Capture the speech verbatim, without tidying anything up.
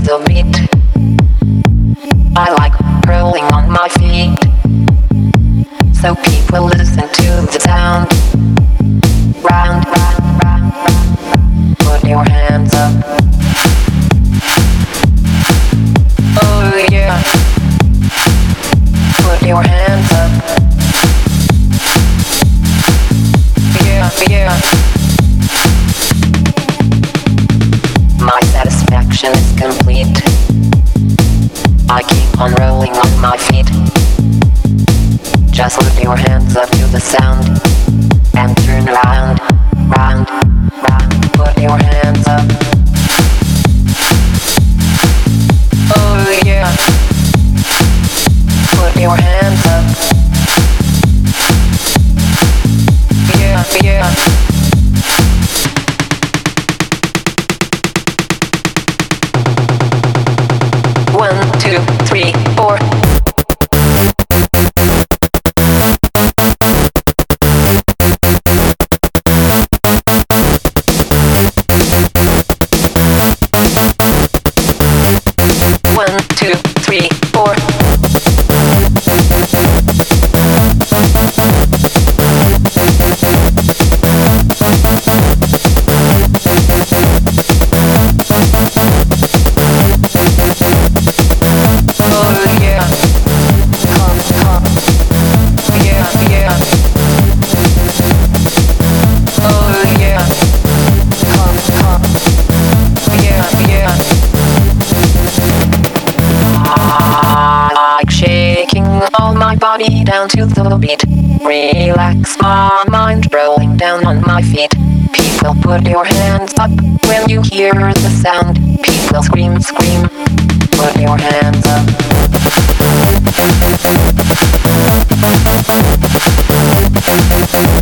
the beat. I like rolling on my feet, so people listen to the sound. Round, round, round, round. Put your hands up. Oh yeah. Put your hands up. Yeah, yeah. My satisfaction is complete. I keep on rolling on my feet. Just put your hands up to the sound and turn round, round, round. Put your hands up. Oh yeah. Put your hands up. Yeah, yeah. One, two, three, four. One, two, three, four. Oh yeah. Come, come. Yeah, yeah. Oh yeah. Come, come. Yeah, yeah. I like shaking all my body down to the beat. Relax my mind, rolling down on my feet. People, put your hands up when you hear the sound. People, scream, scream. Put your hands up. We'll be right back.